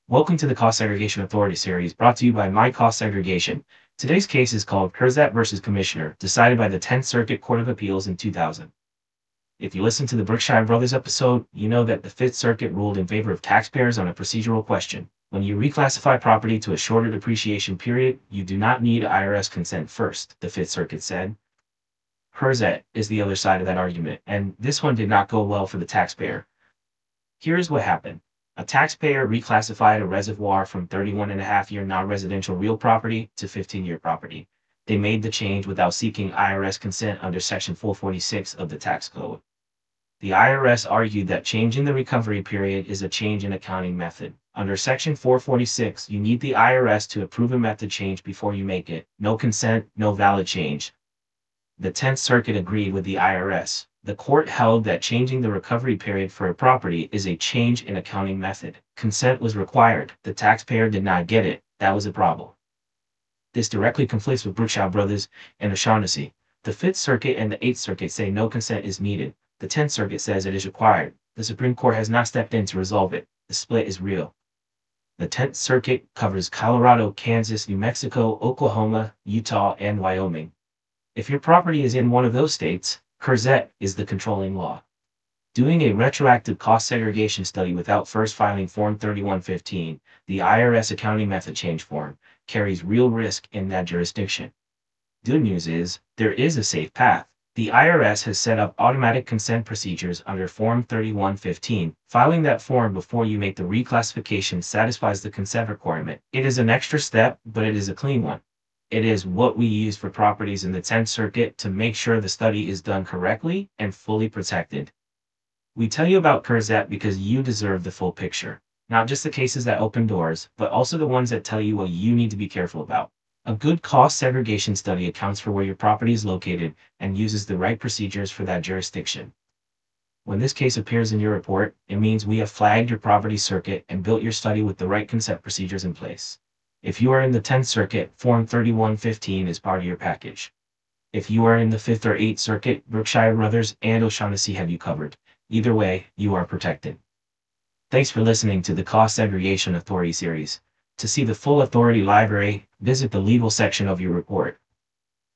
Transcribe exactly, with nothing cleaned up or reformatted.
Welcome to the Cost Segregation Authority series brought to you by My Cost Segregation. Today's case is called Kurzet versus Commissioner, decided by the tenth Circuit Court of Appeals in two thousand. If you listened to the Brookshire Brothers episode, you know that the fifth Circuit ruled in favor of taxpayers on a procedural question. When you reclassify property to a shorter depreciation period, you do not need I R S consent first, the fifth Circuit said. Kurzet is the other side of that argument, and this one did not go well for the taxpayer. Here's what happened. A taxpayer reclassified a reservoir from thirty-one and a half year non-residential real property to fifteen year property. They made the change without seeking I R S consent under Section four forty-six of the tax code. The I R S argued that changing the recovery period is a change in accounting method. Under Section four forty-six, you need the I R S to approve a method change before you make it. No consent, no valid change. The tenth Circuit agreed with the I R S. The court held that changing the recovery period for a property is a change in accounting method. Consent was required. The taxpayer did not get it. That was a problem. This directly conflicts with Brookshire Brothers and O'Shaughnessy. The fifth Circuit and the eighth Circuit say no consent is needed. The tenth Circuit says it is required. The Supreme Court has not stepped in to resolve it. The split is real. The tenth Circuit covers Colorado, Kansas, New Mexico, Oklahoma, Utah, and Wyoming. If your property is in one of those states, Kurzet is the controlling law. Doing a retroactive cost segregation study without first filing Form thirty-one fifteen, the I R S accounting method change form, carries real risk in that jurisdiction. Good news is, there is a safe path. The I R S has set up automatic consent procedures under Form thirty-one fifteen. Filing that form before you make the reclassification satisfies the consent requirement. It is an extra step, but it is a clean one. It is what we use for properties in the tenth Circuit to make sure the study is done correctly and fully protected. We tell you about Kurzet because you deserve the full picture. Not just the cases that open doors, but also the ones that tell you what you need to be careful about. A good cost segregation study accounts for where your property is located and uses the right procedures for that jurisdiction. When this case appears in your report, it means we have flagged your property circuit and built your study with the right consent procedures in place. If you are in the tenth Circuit, Form thirty-one fifteen is part of your package. If you are in the fifth or eighth Circuit, Brookshire Brothers and O'Shaughnessy have you covered. Either way, you are protected. Thanks for listening to the Cost Segregation Authority series. To see the full authority library, visit the legal section of your report.